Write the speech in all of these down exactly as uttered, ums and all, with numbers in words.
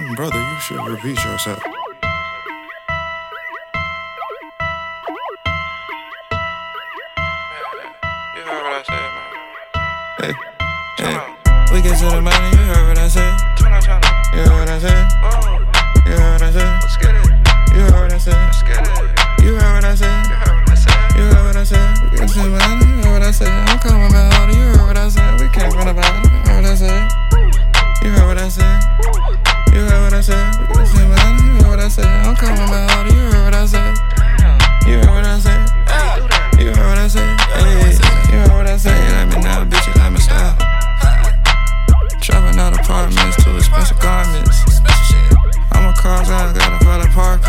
Mm, brother, you should repeat yourself. You heard what I said, man. Hey, hey. We get to the money, you heard what I said. You heard what I said. You heard what I said. Let's get it. You heard what I said. Let's get it. You heard what I said. You heard what I said. You heard what I said. We get to the money, you heard what I said. I'm coming about it, you heard what I said. We can't run about it, you heard what I said. You heard what I said. You heard what I said. We get to the money, you heard what I said. I'm coming about it, you heard what I said. You heard what I said. You heard what I said. Hey, you heard what I said. You like me now, bitch, you like me style. Trapping out apartments to expensive garments. I'm a car guy, gotta follow parking.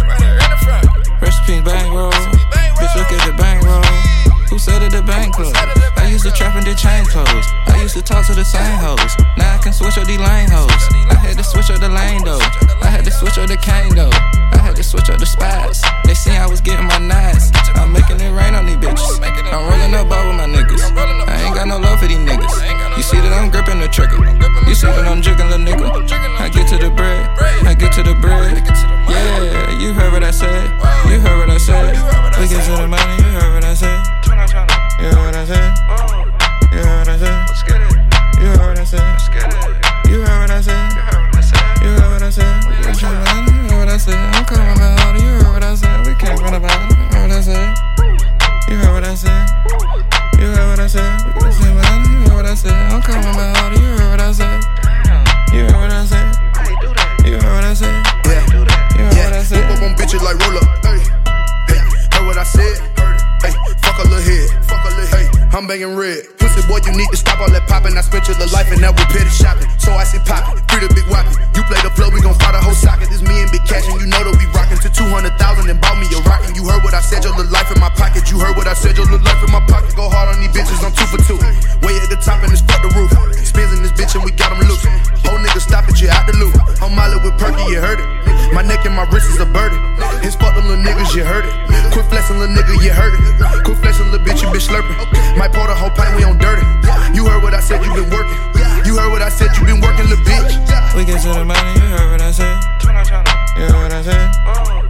Recipe bankroll, bitch look at the bankroll. Who said it the bank closed? I used to trap and did chain clothes. I used to talk to the same hoes. Now I can switch up these lane hoes. I had to switch up the lane though. I had to switch up the cane though. I had to switch up the spots. They seen I was getting my knives. I'm making it rain on these bitches. I'm rolling up ball with my niggas. I ain't got no love for these niggas. You see that I'm gripping the trigger. You see that I'm jigging the nigga. I get to the bread. I get to the bread. Yeah, you heard what I said. You heard what I said. We get to the money. You heard what I said. You heard what I said. You heard what I said. You heard what I said. You heard what I said. You heard what I said. We get to the money. You heard what I said. I'm coming about it. You heard what I said. We can't run about it. You heard what I said. You heard what I said. You heard what I said. We get to the money. You heard what I said. I'm coming about it. You heard what I said. You heard what I said. You heard what I said. Yeah, you heard yeah. what I said. Whip up on bitches like roll up. Hey, hey, heard what I said. Hey, fuck a little head. Fuck a little head. I'm banging red. Pussy boy, you need to stop all that popping. I spent your little life and now repair the shopping. So I say poppin', free the big whoppin'. You play the flow, we gon' fight a whole socket. This me and Big Cash and you know that we rockin' to two hundred thousand and bought me a rockin'. You heard what I said, your little life in my pocket. You heard what I said, your little life in my pocket. Go hard on these bitches, I'm two for two. Way at the top and it's fuck the roof. Spins in this bitch and we got them loose. Whole nigga stop it, you out the loop. I'm Molly with Perky, you heard it. My neck and my wrist is a burden. His fuck them little niggas, you heard it. Quit flexing, little nigga, you heard it. Quit flexing, little bitch, you been slurping. Might pour the whole pint, we on dirty. You heard what I said, you been working. You heard what I said, you been working, little bitch. We get to the money, you heard what I said. You heard what I said.